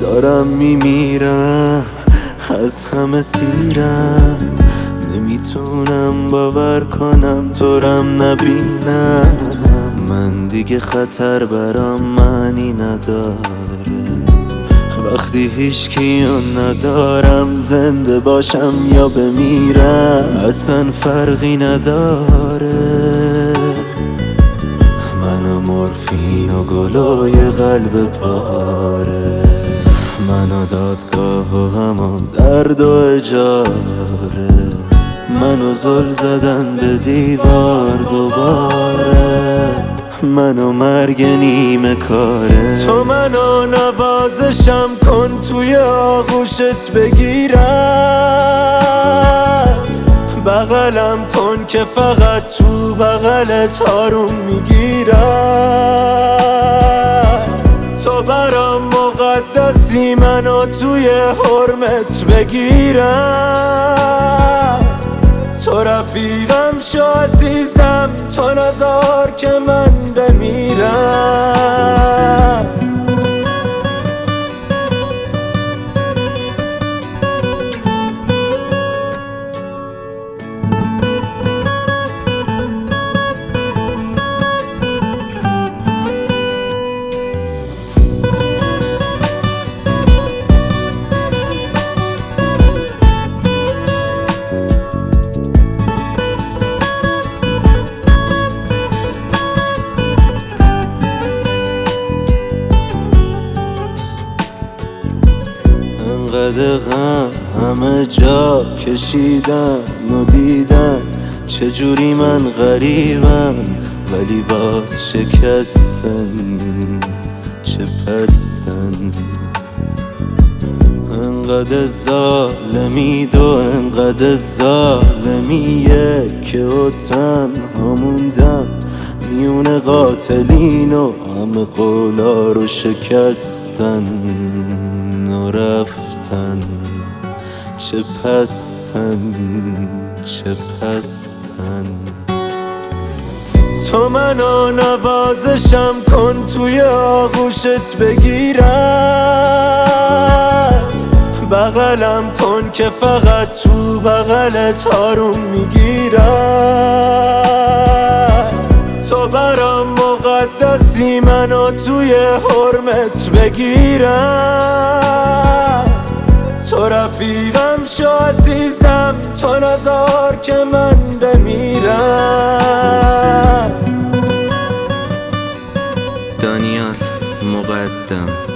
دارم میمیرم، از همه سیرم، نمیتونم باور کنم تورم نبینم. من دیگه خطر برام معنی نداره وقتی هیچکیو ندارم، زنده باشم یا بمیرم اصلا فرقی نداره. منو مورفین و گلوی قلب پاره، منو دادگاه و غم و درد و اجاره، منو زل زدن به دیوار دوباره، منو مرگ نیمه کاره. تو منو نوازشم کن توی آغوشت بگیرم، بغلم کن که فقط تو بغلت آروم میگیرم. تو برام مقدسی منو توی حرمت بگیرم، تو رفیقم شو عزیزم، تو نذار که من بمیرم. انقدر غم همه جا کشیدن و دیدن، چجوری من غریبم ولی باز شکستن چه پستن. انقدر ظالمید و انقدر ظالمیه که او تنها موندم میون قاتلین و همه قولا رو شکستن و رفتن چه پستن چه پستن. تو منو نوازشم کن توی آغوشت بگیرم، بغلم کن که فقط تو بغلت آروم میگیرم. تو برام مقدسی منو توی حرمت بگیرم، تو رفیقم شو عزیزم، تو نذار که من بمیرم. دانیال مقدم